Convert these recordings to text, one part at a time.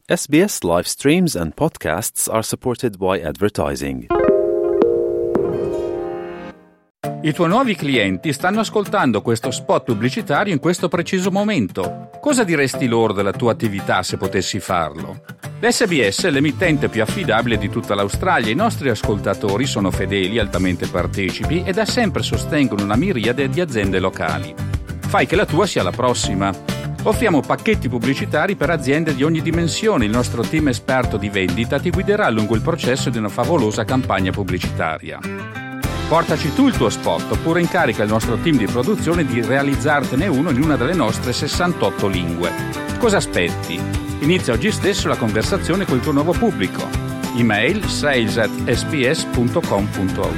SBS live streams and podcasts are supported by advertising. I tuoi nuovi clienti stanno ascoltando questo spot pubblicitario in questo preciso momento. Cosa diresti loro della tua attività se potessi farlo? L'SBS è l'emittente più affidabile di tutta l'Australia. I nostri ascoltatori sono fedeli, altamente partecipi e da sempre sostengono una miriade di aziende locali. Fai che la tua sia la prossima. Offriamo pacchetti pubblicitari per aziende di ogni dimensione. Il nostro team esperto di vendita ti guiderà lungo il processo di una favolosa campagna pubblicitaria. Portaci tu il tuo spot oppure incarica il nostro team di produzione di realizzartene uno in una delle nostre 68 lingue. Cosa aspetti? Inizia oggi stesso la conversazione col tuo nuovo pubblico. Email sales@sbs.com.au.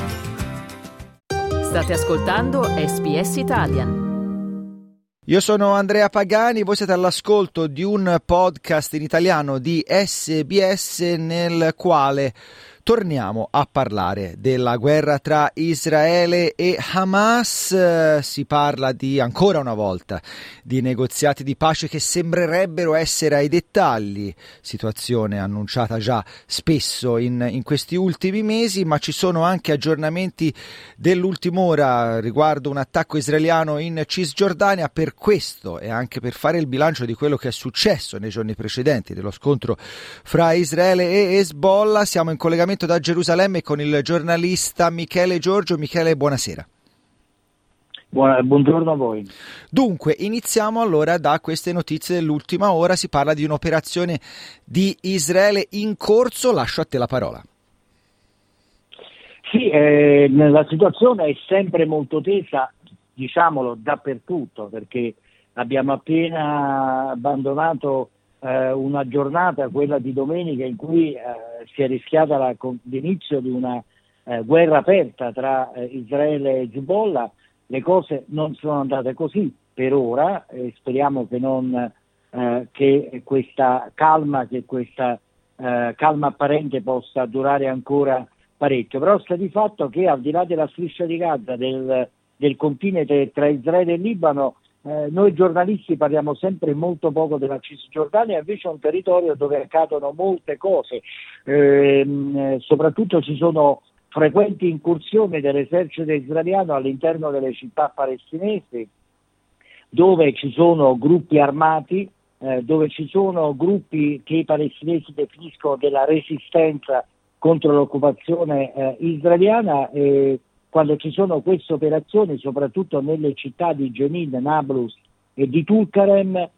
State ascoltando SBS Italian. Io sono Andrea Pagani, voi siete all'ascolto di un podcast in italiano di SBS nel quale torniamo a parlare della guerra tra Israele e Hamas. Si parla ancora una volta di negoziati di pace che sembrerebbero essere ai dettagli, situazione annunciata già spesso in questi ultimi mesi, ma ci sono anche aggiornamenti dell'ultima ora riguardo un attacco israeliano in Cisgiordania. Per questo e anche per fare il bilancio di quello che è successo nei giorni precedenti dello scontro fra Israele e Hezbollah, siamo in collegamento da Gerusalemme con il giornalista Michele Giorgio. Michele, buonasera. Buongiorno a voi. Dunque, iniziamo allora da queste notizie dell'ultima ora. Si parla di un'operazione di Israele in corso. Lascio a te la parola. Sì, la situazione è sempre molto tesa, diciamolo, dappertutto, perché abbiamo appena abbandonato una giornata, quella di domenica, in cui si è rischiata l'inizio di una guerra aperta tra Israele e Hezbollah. Le cose non sono andate così per ora e speriamo che questa calma apparente possa durare ancora parecchio. Però sta di fatto che al di là della striscia di Gaza, del confine tra Israele e Libano, noi giornalisti parliamo sempre molto poco della Cisgiordania, invece è un territorio dove accadono molte cose, soprattutto ci sono frequenti incursioni dell'esercito israeliano all'interno delle città palestinesi, dove ci sono gruppi armati, dove ci sono gruppi che i palestinesi definiscono della resistenza contro l'occupazione israeliana. Quando ci sono queste operazioni, soprattutto nelle città di Jenin, Nablus e di Tulkarem,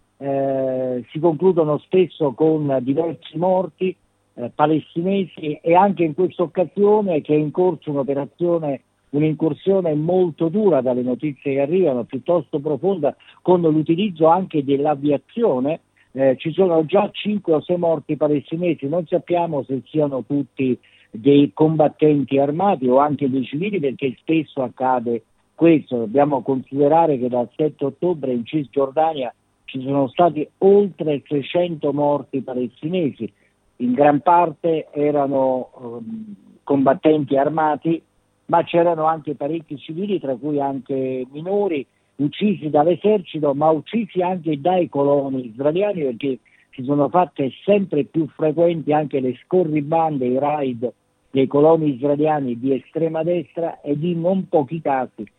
si concludono spesso con diversi morti palestinesi, e anche in questa occasione che è in corso un'incursione molto dura, dalle notizie che arrivano, piuttosto profonda, con l'utilizzo anche dell'aviazione. Ci sono già 5 o 6 morti palestinesi, non sappiamo se siano tutti dei combattenti armati o anche dei civili, perché spesso accade questo. Dobbiamo considerare che dal 7 ottobre in Cisgiordania ci sono stati oltre 300 morti palestinesi, in gran parte erano combattenti armati, ma c'erano anche parecchi civili, tra cui anche minori, uccisi dall'esercito, ma uccisi anche dai coloni israeliani, perché si sono fatte sempre più frequenti anche le scorribande, i raid dei coloni israeliani di estrema destra, ed in non pochi casi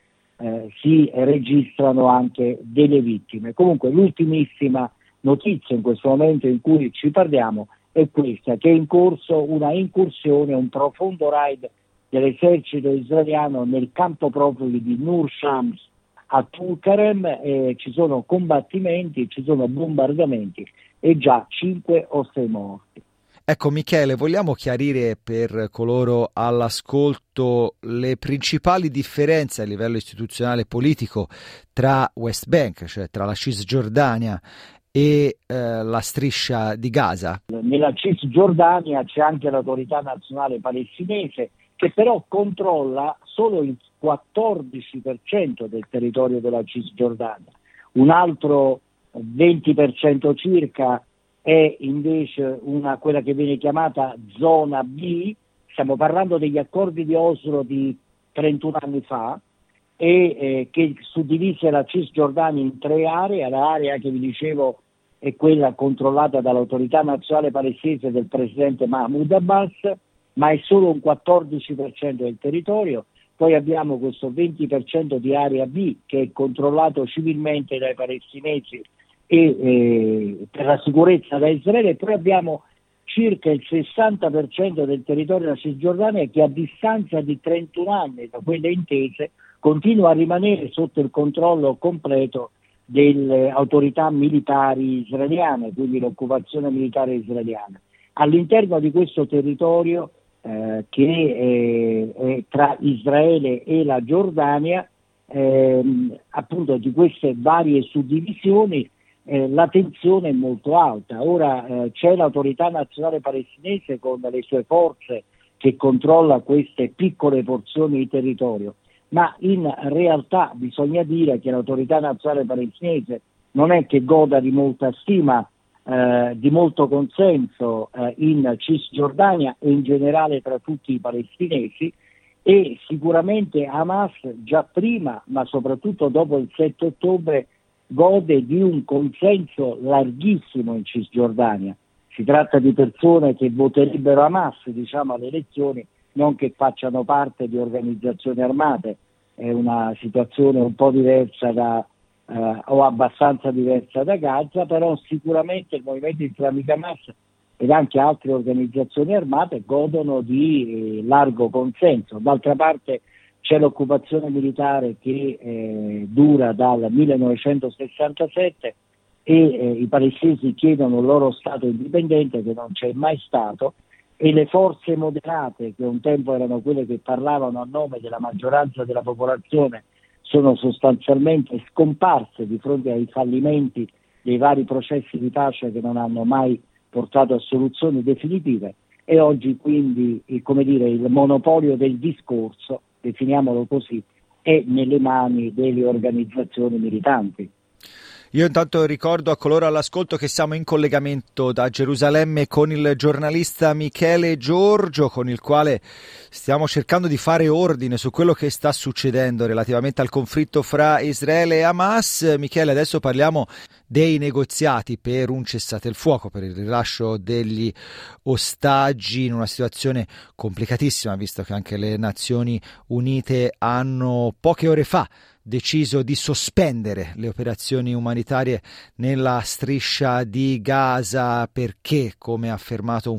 si registrano anche delle vittime. Comunque l'ultimissima notizia in questo momento in cui ci parliamo è questa, che è in corso una incursione, un profondo raid dell'esercito israeliano nel campo profughi di Nur Shams a Tulkarem. Ci sono combattimenti, ci sono bombardamenti e già 5 o 6 morti. Ecco Michele, vogliamo chiarire per coloro all'ascolto le principali differenze a livello istituzionale e politico tra West Bank, cioè tra la Cisgiordania e la striscia di Gaza? Nella Cisgiordania c'è anche l'autorità nazionale palestinese, che però controlla solo il 14% del territorio della Cisgiordania. Un altro 20% circa è invece quella che viene chiamata zona B. Stiamo parlando degli accordi di Oslo di 31 anni fa, e che suddivise la Cisgiordania in 3 aree: l'area che vi dicevo è quella controllata dall'autorità nazionale palestinese del presidente Mahmoud Abbas, ma è solo un 14% del territorio. Poi abbiamo questo 20% di area B che è controllato civilmente dai palestinesi e per la sicurezza da Israele, e poi abbiamo circa il 60% del territorio della Cisgiordania che a distanza di 31 anni da quelle intese continua a rimanere sotto il controllo completo delle autorità militari israeliane, quindi l'occupazione militare israeliana. All'interno di questo territorio che è tra Israele e la Giordania, appunto di queste varie suddivisioni, la tensione è molto alta. Ora c'è l'autorità nazionale palestinese con le sue forze che controlla queste piccole porzioni di territorio, ma in realtà bisogna dire che l'autorità nazionale palestinese non è che goda di molta stima, di molto consenso in Cisgiordania e in generale tra tutti i palestinesi, e sicuramente Hamas già prima, ma soprattutto dopo il 7 ottobre, gode di un consenso larghissimo in Cisgiordania. Si tratta di persone che voterebbero Hamas, diciamo, alle elezioni, non che facciano parte di organizzazioni armate. È una situazione un po' diversa o abbastanza diversa da Gaza, però sicuramente il movimento islamico Hamas ed anche altre organizzazioni armate godono di largo consenso. D'altra parte c'è l'occupazione militare che dura dal 1967 e i palestinesi chiedono il loro Stato indipendente, che non c'è mai stato, e le forze moderate, che un tempo erano quelle che parlavano a nome della maggioranza della popolazione, sono sostanzialmente scomparse di fronte ai fallimenti dei vari processi di pace che non hanno mai portato a soluzioni definitive, e oggi quindi il monopolio del discorso, definiamolo così, è nelle mani delle organizzazioni militanti. Io intanto ricordo a coloro all'ascolto che siamo in collegamento da Gerusalemme con il giornalista Michele Giorgio, con il quale stiamo cercando di fare ordine su quello che sta succedendo relativamente al conflitto fra Israele e Hamas. Michele, adesso parliamo dei negoziati per un cessate il fuoco, per il rilascio degli ostaggi in una situazione complicatissima, visto che anche le Nazioni Unite hanno poche ore fa deciso di sospendere le operazioni umanitarie nella striscia di Gaza perché, come ha affermato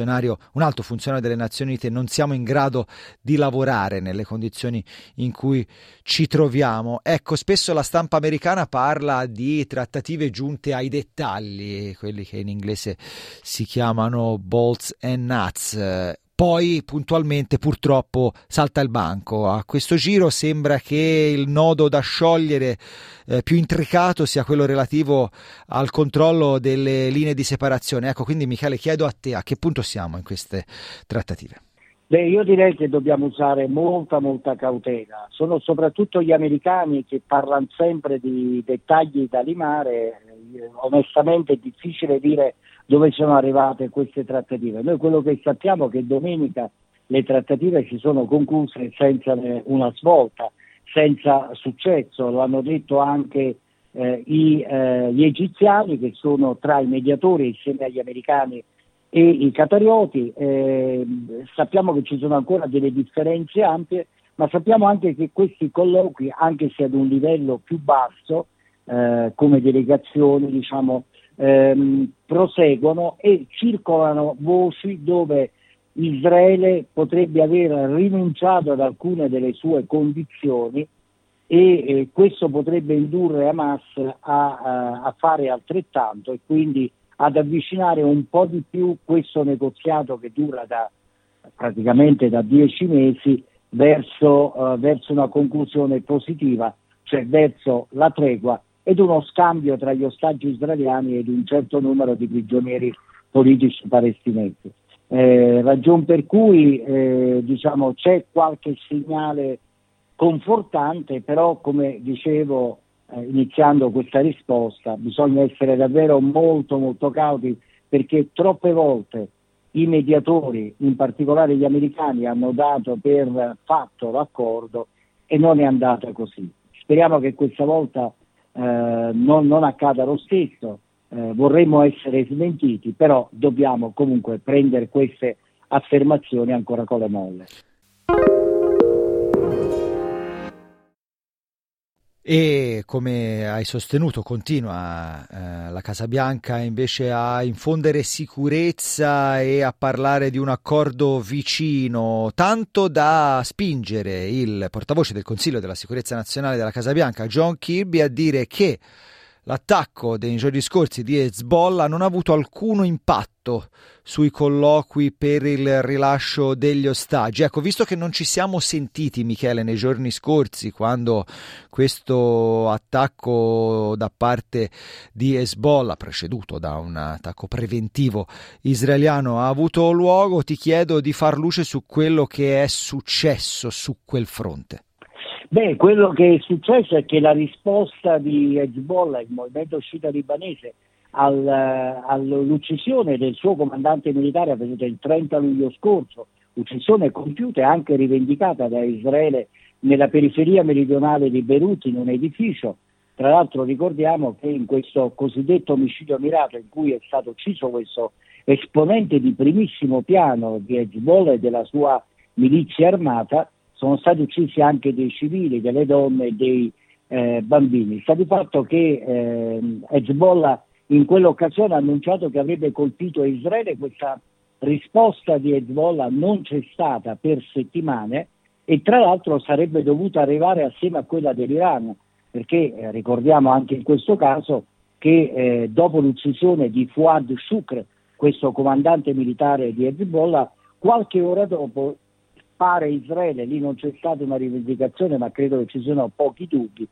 un alto funzionario delle Nazioni Unite, non siamo in grado di lavorare nelle condizioni in cui ci troviamo. Ecco, spesso la stampa americana parla di trattative giunte ai dettagli, quelli che in inglese si chiamano bolts and nuts. Poi puntualmente purtroppo salta il banco. A questo giro sembra che il nodo da sciogliere più intricato sia quello relativo al controllo delle linee di separazione. Ecco, quindi Michele, chiedo a te, a che punto siamo in queste trattative? Io direi che dobbiamo usare molta cautela. Sono soprattutto gli americani che parlano sempre di dettagli da limare. Onestamente è difficile dire dove sono arrivate queste trattative. Noi quello che sappiamo è che domenica le trattative si sono concluse senza una svolta, senza successo. Lo hanno detto anche gli egiziani, che sono tra i mediatori insieme agli americani e i qatarioti. Sappiamo che ci sono ancora delle differenze ampie, ma sappiamo anche che questi colloqui, anche se ad un livello più basso, come delegazioni, diciamo, proseguono, e circolano voci dove Israele potrebbe aver rinunciato ad alcune delle sue condizioni e questo potrebbe indurre Hamas a fare altrettanto, e quindi ad avvicinare un po' di più questo negoziato che dura praticamente da 10 mesi verso una conclusione positiva, cioè verso la tregua ed uno scambio tra gli ostaggi israeliani ed un certo numero di prigionieri politici palestinesi. Ragion per cui c'è qualche segnale confortante, però come dicevo iniziando questa risposta bisogna essere davvero molto cauti, perché troppe volte i mediatori, in particolare gli americani, hanno dato per fatto l'accordo e non è andata così. Speriamo che questa volta non accada lo stesso. vorremmo essere smentiti, però dobbiamo comunque prendere queste affermazioni ancora con le molle. E come hai sostenuto, continua la Casa Bianca invece a infondere sicurezza e a parlare di un accordo vicino, tanto da spingere il portavoce del Consiglio della Sicurezza Nazionale della Casa Bianca, John Kirby, a dire che l'attacco dei giorni scorsi di Hezbollah non ha avuto alcun impatto sui colloqui per il rilascio degli ostaggi. Ecco, visto che non ci siamo sentiti, Michele, nei giorni scorsi, quando questo attacco da parte di Hezbollah, preceduto da un attacco preventivo israeliano, ha avuto luogo, ti chiedo di far luce su quello che è successo su quel fronte. Beh, quello che è successo è che la risposta di Hezbollah, il movimento sciita libanese, all'uccisione del suo comandante militare avvenuta il 30 luglio scorso, uccisione compiuta e anche rivendicata da Israele nella periferia meridionale di Beirut in un edificio. Tra l'altro ricordiamo che in questo cosiddetto omicidio mirato in cui è stato ucciso questo esponente di primissimo piano di Hezbollah e della sua milizia armata, sono stati uccisi anche dei civili, delle donne e dei bambini. Sta di fatto che Hezbollah in quell'occasione ha annunciato che avrebbe colpito Israele. Questa risposta di Hezbollah non c'è stata per settimane e tra l'altro sarebbe dovuta arrivare assieme a quella dell'Iran, perché ricordiamo anche in questo caso che dopo l'uccisione di Fouad Shukr, questo comandante militare di Hezbollah, qualche ora dopo pare Israele, lì non c'è stata una rivendicazione ma credo che ci siano pochi dubbi,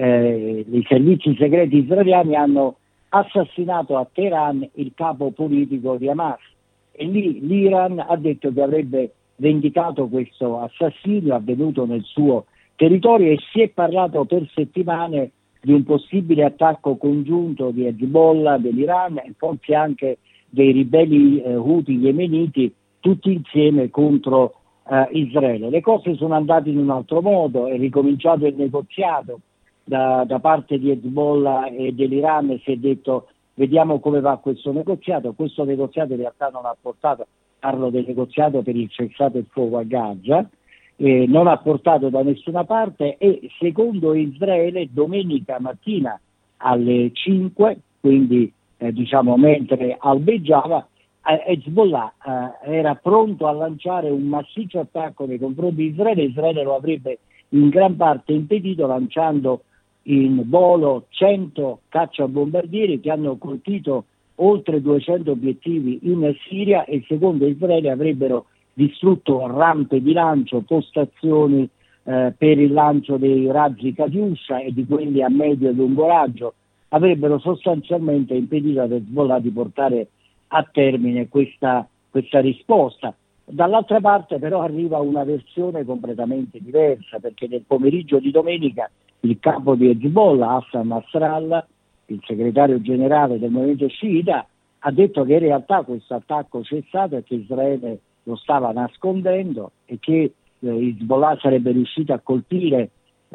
i servizi segreti israeliani hanno assassinato a Teheran il capo politico di Hamas e lì l'Iran ha detto che avrebbe vendicato questo assassinio avvenuto nel suo territorio e si è parlato per settimane di un possibile attacco congiunto di Hezbollah, dell'Iran e forse anche dei ribelli Houthi yemeniti tutti insieme contro Israele. Le cose sono andate in un altro modo, è ricominciato il negoziato da parte di Hezbollah e dell'Iran e si è detto vediamo come va questo negoziato in realtà non ha portato, parlo del negoziato per il cessate il fuoco a Gaza, non ha portato da nessuna parte e secondo Israele domenica mattina alle 5, quindi mentre albeggiava, Hezbollah era pronto a lanciare un massiccio attacco nei confronti di Israele. Israele lo avrebbe in gran parte impedito lanciando in volo 100 cacciabombardieri che hanno colpito oltre 200 obiettivi in Siria e secondo Israele avrebbero distrutto rampe di lancio, postazioni per il lancio dei razzi Katyusha e di quelli a medio e lungo raggio, avrebbero sostanzialmente impedito ad Hezbollah di portare a termine questa risposta. Dall'altra parte però arriva una versione completamente diversa, perché nel pomeriggio di domenica il capo di Hezbollah, Hassan Nasrallah, il segretario generale del movimento sciita, ha detto che in realtà questo attacco c'è stato e che Israele lo stava nascondendo e che Hezbollah sarebbe riuscito a colpire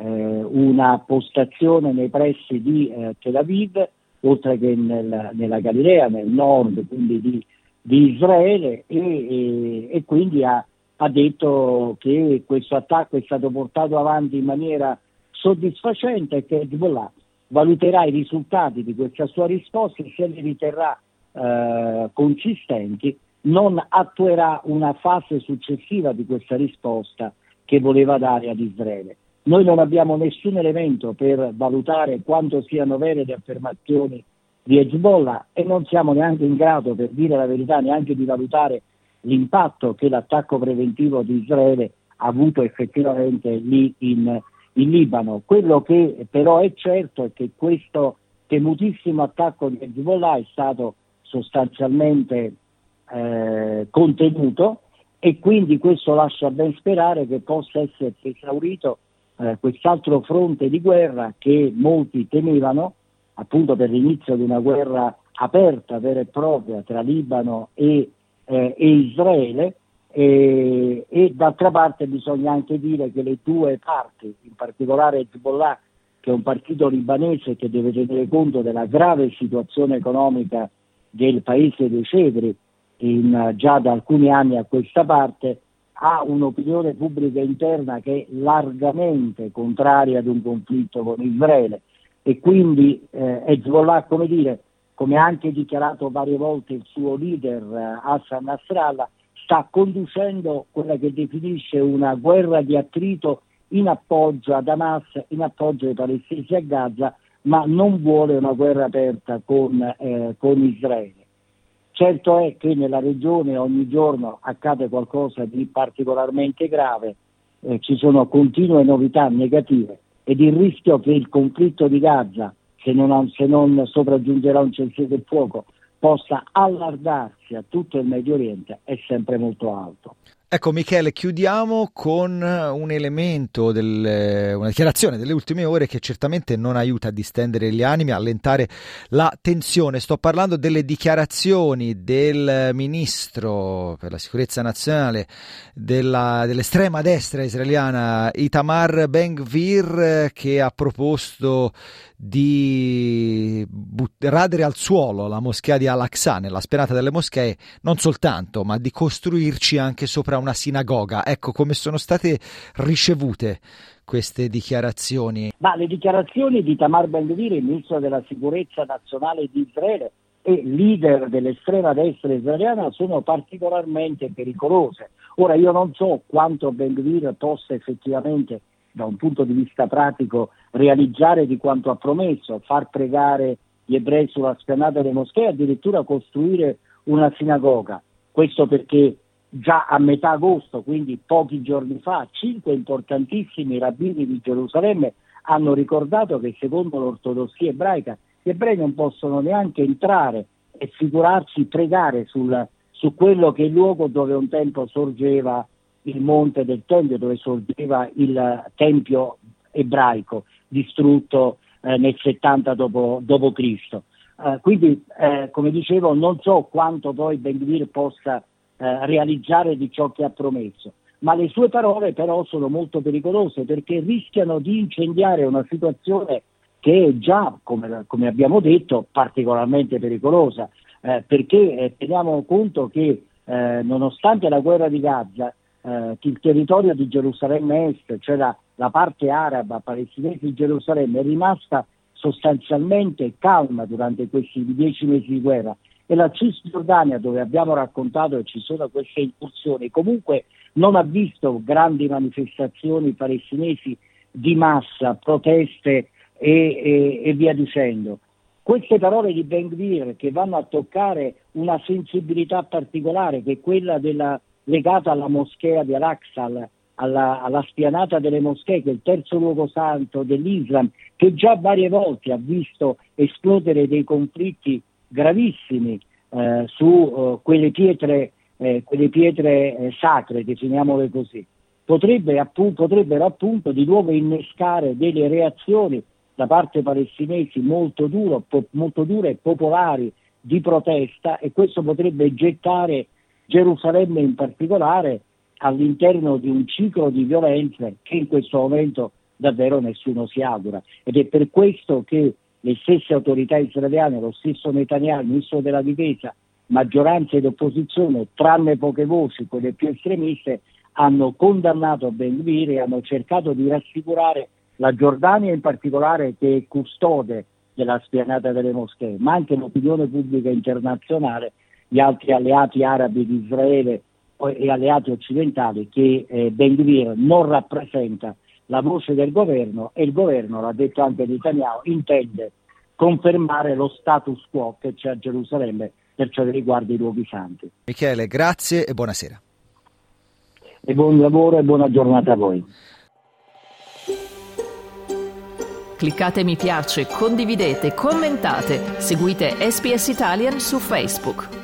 una postazione nei pressi di Tel Aviv, oltre che nella Galilea, nel nord quindi di Israele e quindi ha detto che questo attacco è stato portato avanti in maniera soddisfacente e che Hezbollah valuterà i risultati di questa sua risposta e se li riterrà consistenti non attuerà una fase successiva di questa risposta che voleva dare ad Israele. Noi non abbiamo nessun elemento per valutare quanto siano vere le affermazioni di Hezbollah e non siamo neanche in grado, per dire la verità, neanche di valutare l'impatto che l'attacco preventivo di Israele ha avuto effettivamente lì in Libano. Quello che però è certo è che questo temutissimo attacco di Hezbollah è stato sostanzialmente contenuto e quindi questo lascia ben sperare che possa essere esaurito quest'altro fronte di guerra che molti temevano, appunto per l'inizio di una guerra aperta, vera e propria, tra Libano e Israele e d'altra parte bisogna anche dire che le due parti, in particolare Hezbollah che è un partito libanese che deve tenere conto della grave situazione economica del paese dei cedri già da alcuni anni a questa parte, ha un'opinione pubblica interna che è largamente contraria ad un conflitto con Israele, e quindi Hezbollah, come ha anche dichiarato varie volte il suo leader Hassan Nasrallah, sta conducendo quella che definisce una guerra di attrito in appoggio ad Hamas, in appoggio ai palestinesi a Gaza, ma non vuole una guerra aperta con Israele. Certo è che nella regione ogni giorno accade qualcosa di particolarmente grave, ci sono continue novità negative ed il rischio che il conflitto di Gaza, se non sopraggiungerà un cessate del fuoco, possa allargarsi a tutto il Medio Oriente è sempre molto alto. Ecco Michele, chiudiamo con un elemento, una dichiarazione delle ultime ore che certamente non aiuta a distendere gli animi, a allentare la tensione. Sto parlando delle dichiarazioni del ministro per la sicurezza nazionale dell'estrema destra israeliana Itamar Ben-Gvir, che ha proposto di radere al suolo la moschea di Al-Aqsa nella spianata delle moschee, non soltanto, ma di costruirci anche sopra una sinagoga. Ecco, come sono state ricevute queste dichiarazioni? Ma le dichiarazioni di Itamar Ben-Gvir, il ministro della sicurezza nazionale di Israele e leader dell'estrema destra israeliana, sono particolarmente pericolose. Ora, io non so quanto Ben-Gvir possa effettivamente, da un punto di vista pratico, realizzare di quanto ha promesso, far pregare gli ebrei sulla spianata delle moschee, addirittura costruire una sinagoga. Questo perché già a metà agosto, quindi pochi giorni fa, 5 importantissimi rabbini di Gerusalemme hanno ricordato che secondo l'ortodossia ebraica gli ebrei non possono neanche entrare e figurarsi pregare su quello che è il luogo dove un tempo sorgeva il monte del Tempio, dove sorgeva il Tempio ebraico distrutto nel 70 dopo Cristo. Quindi, come dicevo, non so quanto poi Ben-Gvir possa realizzare di ciò che ha promesso, ma le sue parole però sono molto pericolose perché rischiano di incendiare una situazione che è già, come abbiamo detto, particolarmente pericolosa, perché teniamo conto che nonostante la guerra di Gaza, il territorio di Gerusalemme Est, cioè la parte araba palestinese di Gerusalemme, è rimasta sostanzialmente calma durante questi 10 mesi di guerra, e la Cisgiordania, dove abbiamo raccontato che ci sono queste incursioni, comunque non ha visto grandi manifestazioni palestinesi di massa, proteste e via dicendo. Queste parole di Ben-Gvir, che vanno a toccare una sensibilità particolare, che è quella legata alla moschea di Al-Aqsa, alla spianata delle moschee, che è il terzo luogo santo dell'Islam, che già varie volte ha visto esplodere dei conflitti gravissimi su quelle pietre sacre, definiamole così, potrebbero appunto di nuovo innescare delle reazioni da parte palestinesi molto dure e popolari di protesta, e questo potrebbe gettare Gerusalemme in particolare all'interno di un ciclo di violenze che in questo momento davvero nessuno si augura, ed è per questo che le stesse autorità israeliane, lo stesso Netanyahu, il ministro della difesa, maggioranza ed opposizione, tranne poche voci, quelle più estremiste, hanno condannato Ben-Gvir e hanno cercato di rassicurare la Giordania in particolare, che è custode della spianata delle moschee, ma anche l'opinione pubblica internazionale, gli altri alleati arabi di Israele e alleati occidentali, che Ben-Gvir non rappresenta la voce del governo, e il governo, l'ha detto anche Netanyahu, intende confermare lo status quo che c'è a Gerusalemme per ciò che riguarda i luoghi santi. Michele, grazie e buonasera. E buon lavoro e buona giornata a voi. Cliccate mi piace, condividete, commentate, seguite SPS Italian su Facebook.